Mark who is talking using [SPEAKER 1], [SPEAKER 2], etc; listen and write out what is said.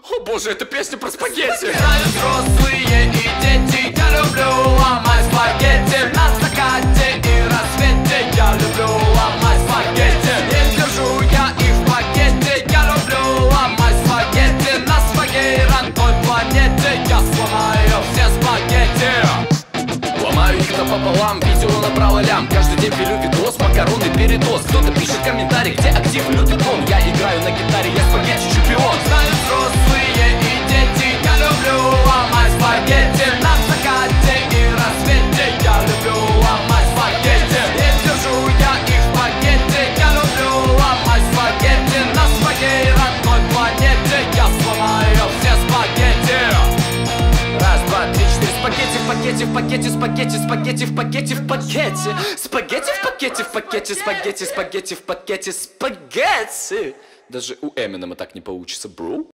[SPEAKER 1] О боже, это песня про спагетти.
[SPEAKER 2] Знают взрослые и дети, я люблю ломать спагетти. На закате и рассвете я люблю ломать спагетти. Не держу я их в пакете, я люблю ломать спагетти. На своей родной планете я сломаю все спагетти.
[SPEAKER 1] Ломаю их напополам, видео направо лям. Каждый день пилю видос, макароны, передоз. Кто-то пишет комментарий, где актив, лютый тон. Я играю на гитаре, я спагетти чемпион.
[SPEAKER 2] Знают взрослые и дети, я люблю ломать спагетти. На закате и рассвете я люблю ломать спагетти. Не держу я их в пакете, я люблю ломать спагетти. На своей родной планете я сломаю все спагетти.
[SPEAKER 1] Раз, два, три, четыре. Спагетти в пакете, в пакете, спагетти, спагетти в пакете, в пакете. Спагетти в пакете, в пакете, спагетти, спагетти в пакете, спагетти. Даже у Эминема так не получится, бро.